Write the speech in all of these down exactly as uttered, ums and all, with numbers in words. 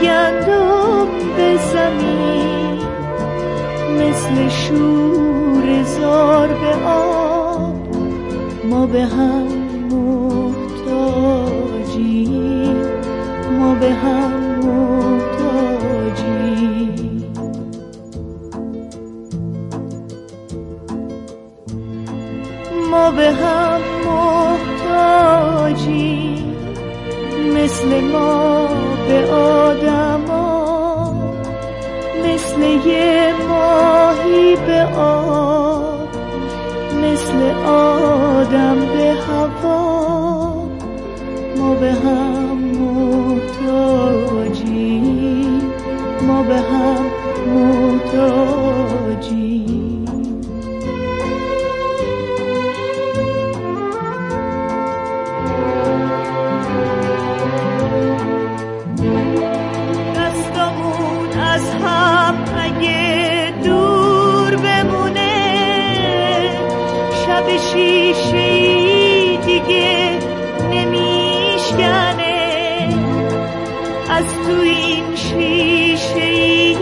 گندم به زمین، مثل شور زار به آب، ما به هم محتاجیم، ما به هم محتاجیم. ما به هم محتاجیم، مثل ما به آدما، مثل یه ماهی به آب، مثل آدم به هوا. ما به هم محتاجیم، ما به هم محتاجیم. شیشه‌ای دیگه نمیشکنه، از تو این شیشه‌ای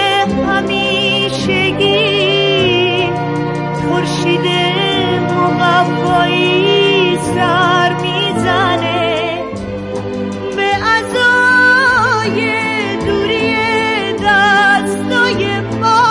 همیشگی خورشید مقوایی سر میزنه به عزای دوری دستای ما.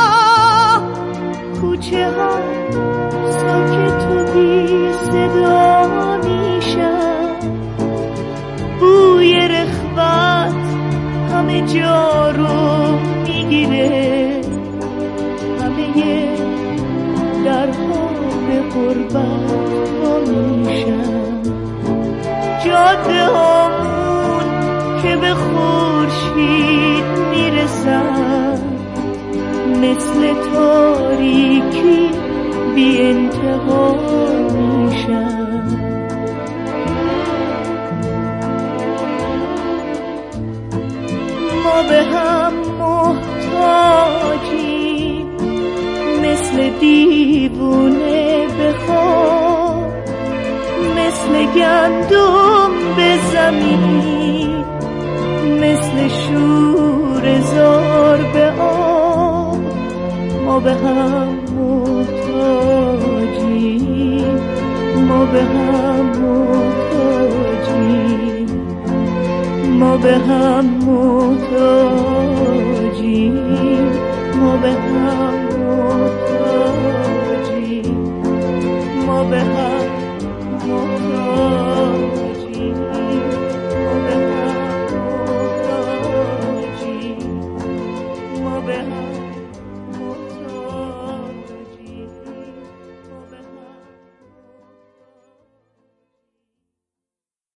کوچه ها ساکت و بی صدا میشن، بوی رخوت همه جا رو میگیره، همه درها به غربت ها میشن. جاده هامون که به خورشید میرسن، مثل تاریکی بی انتها میشن. ما به هم محتاجیم، مثل دیوونه به خواب، مثل گندم به زمین، مثل شور زار به آب. ما به هم محتاجیم، ما به هم محتاجیم، ما به هم محتاجیم، ما به هم